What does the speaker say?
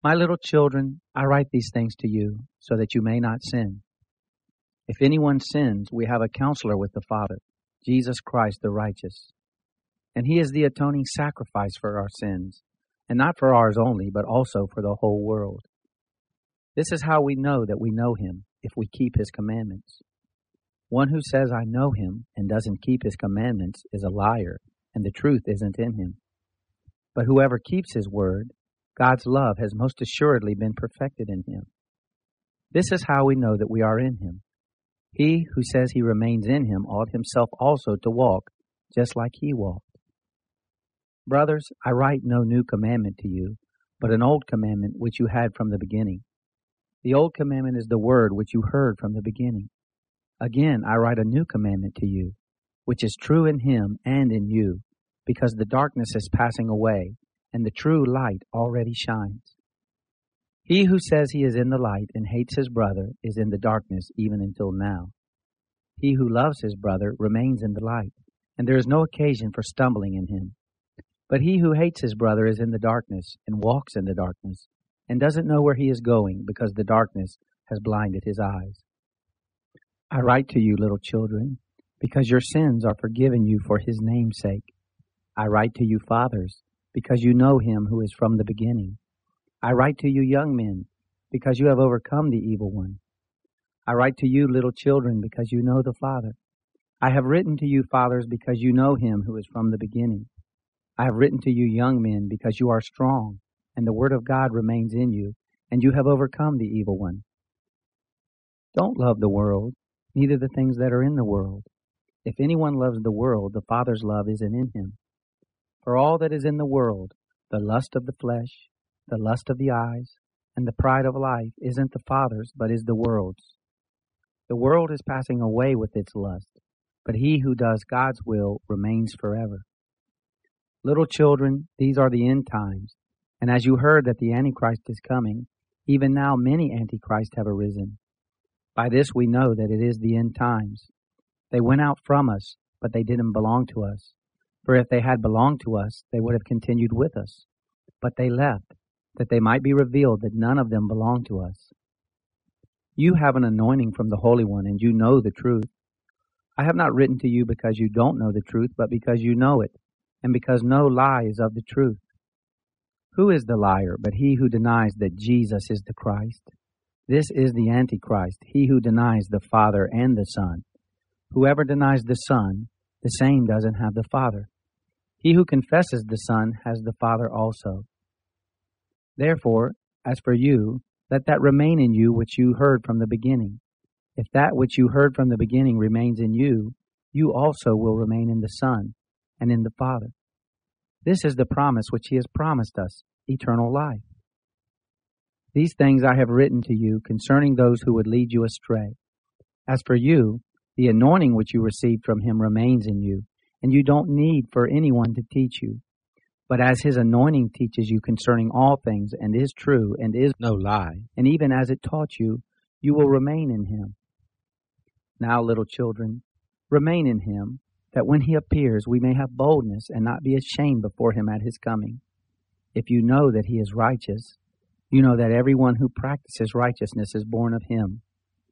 My little children, I write these things to you so that you may not sin. If anyone sins, we have a counselor with the Father, Jesus Christ the righteous. And he is the atoning sacrifice for our sins, and not for ours only, but also for the whole world. This is how we know that we know him, if we keep his commandments. One who says, I know him, and doesn't keep his commandments is a liar, and the truth isn't in him. But whoever keeps his word, God's love has most assuredly been perfected in him. This is how we know that we are in him. He who says he remains in him ought himself also to walk, just like he walked. Brothers, I write no new commandment to you, but an old commandment which you had from the beginning. The old commandment is the word which you heard from the beginning. Again, I write a new commandment to you, which is true in him and in you, because the darkness is passing away, and the true light already shines. He who says he is in the light and hates his brother is in the darkness even until now. He who loves his brother remains in the light, and there is no occasion for stumbling in him. But he who hates his brother is in the darkness and walks in the darkness, and doesn't know where he is going because the darkness has blinded his eyes. I write to you, little children, because your sins are forgiven you for his name's sake. I write to you, fathers, because you know him who is from the beginning. I write to you, young men, because you have overcome the evil one. I write to you, little children, because you know the Father. I have written to you, fathers, because you know him who is from the beginning. I have written to you, young men, because you are strong, and the word of God remains in you, and you have overcome the evil one. Don't love the world, neither the things that are in the world. If anyone loves the world, the Father's love isn't in him. For all that is in the world, the lust of the flesh, the lust of the eyes, and the pride of life isn't the Father's, but is the world's. The world is passing away with its lust, but he who does God's will remains forever. Little children, these are the end times, and as you heard that the Antichrist is coming, even now many Antichrists have arisen. By this we know that it is the end times. They went out from us, but they didn't belong to us. For if they had belonged to us, they would have continued with us. But they left, that they might be revealed that none of them belonged to us. You have an anointing from the Holy One, and you know the truth. I have not written to you because you don't know the truth, but because you know it, and because no lie is of the truth. Who is the liar but he who denies that Jesus is the Christ? This is the Antichrist, he who denies the Father and the Son. Whoever denies the Son, the same doesn't have the Father. He who confesses the Son has the Father also. Therefore, as for you, let that remain in you which you heard from the beginning. If that which you heard from the beginning remains in you, you also will remain in the Son and in the Father. This is the promise which he has promised us, eternal life. These things I have written to you concerning those who would lead you astray. As for you, the anointing which you received from him remains in you, and you don't need for anyone to teach you. But as his anointing teaches you concerning all things, and is true, and is no lie, and even as it taught you, you will remain in him. Now, little children, remain in him, that when he appears we may have boldness and not be ashamed before him at his coming. If you know that he is righteous, you know that everyone who practices righteousness is born of him.